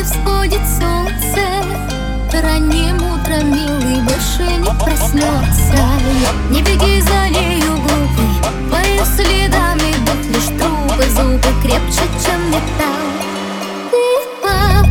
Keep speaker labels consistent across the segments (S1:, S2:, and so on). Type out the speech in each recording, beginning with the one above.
S1: не всходит солнце, ранним утром милый больше не проснется. Не беги за нею, глупый, по ее следам идут лишь трупы. Зубы крепче, чем металл. Ты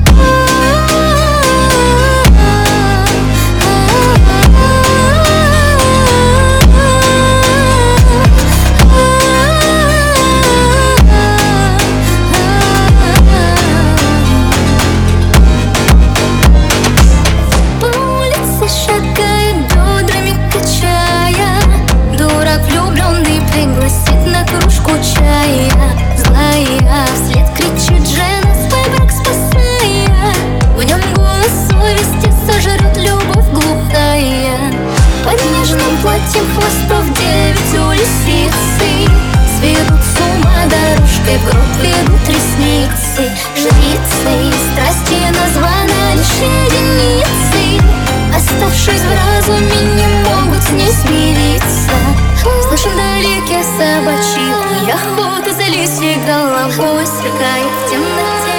S1: пригласит на кружку чая. Злая вслед кричит жена, свой брак спасая. В нем голос совести сожрет любовь глухая. Под нежным платьем хвостов 9 у лисицы сведут с ума дорожкой, в гроб ведут ресницы. Жрицы страсти названа лишь единицей, оставшись в разуме, не могут с ней смириться. Слышим вдалеке собачий лай, охота за лисьей головой сверкает в темноте.